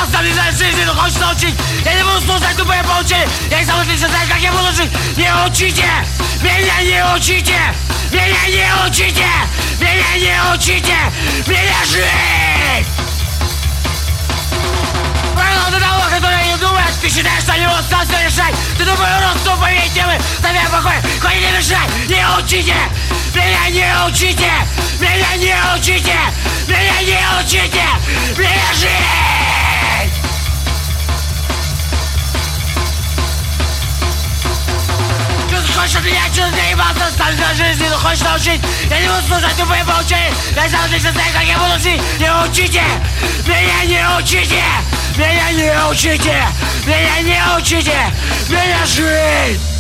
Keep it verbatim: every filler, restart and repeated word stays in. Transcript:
сам не знаю жизни, но хочешь научить. Я не буду слушать тупые поучения. Я и сам отлично знаю, как я буду жить. Не учите, меня не учите, меня не учите, меня не учите, меня жить. Правила до того, которые не думаешь, ты считаешь, что не можешь сам все решать. Ты тупой урод, тупые темы, ставь покой, хоть не мешай. Не учите, меня не учите, меня не учите, меня не учите, меня жить. Что хочешь от меня, что ты ебался, ставь за жизнь, но хочешь научить. Я не буду слушать тупые поучения. Я сам отлично знаю, как я буду жить. Не учите, меня не учите, меня не учите, меня не учите, меня жить.